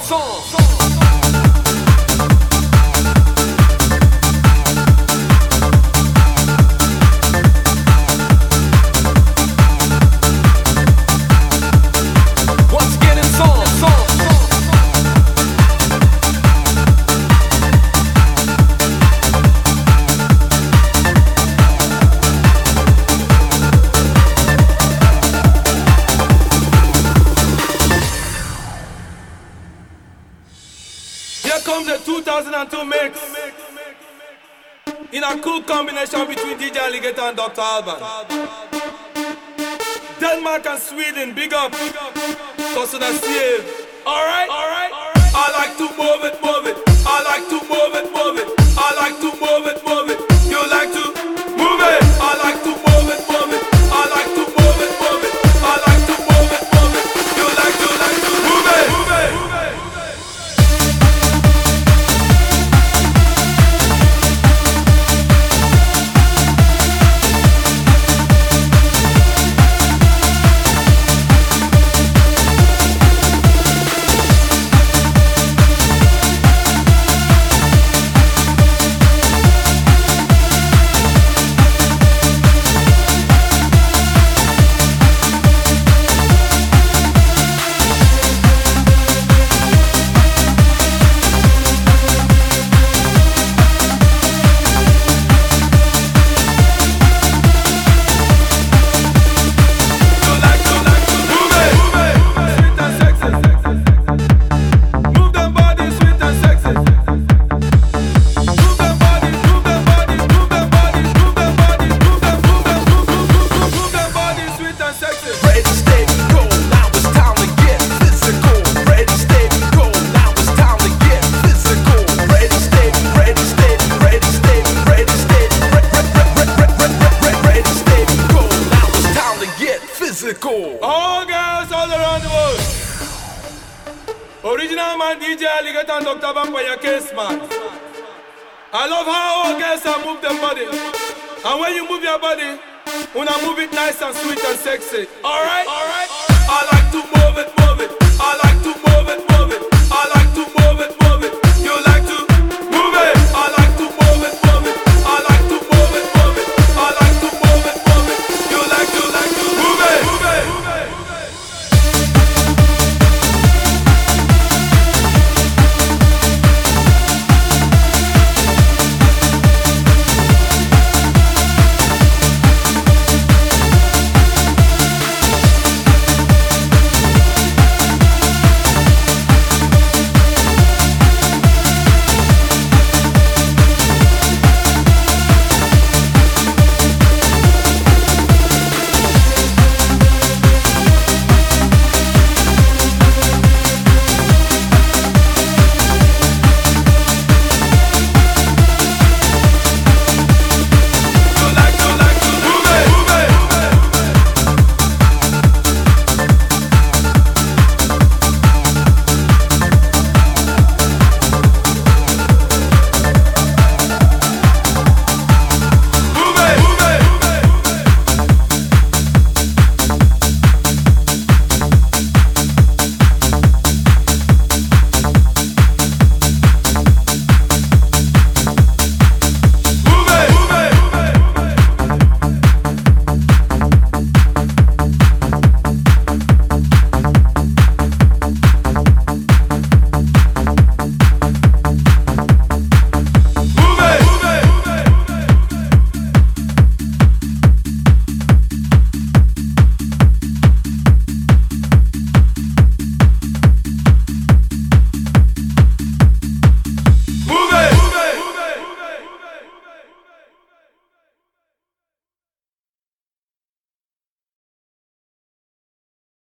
Comes the 2002 mix in a cool combination between DJ Alligator and Dr. Alban. Denmark and Sweden, big up. Cousin Steve. Alright? I like to move it, move it. I like to move it, move it. I like to move it, move it. You like to move it. I like to move it, move it. I like to move it, move it. I like to move it, move it. You like to move it, move it. All girls all around the world. Original man DJ Alligator and Dr. Vampire Case man. I love how all girls are move them body. And when you move your body, wanna move it nice and sweet and sexy. Alright?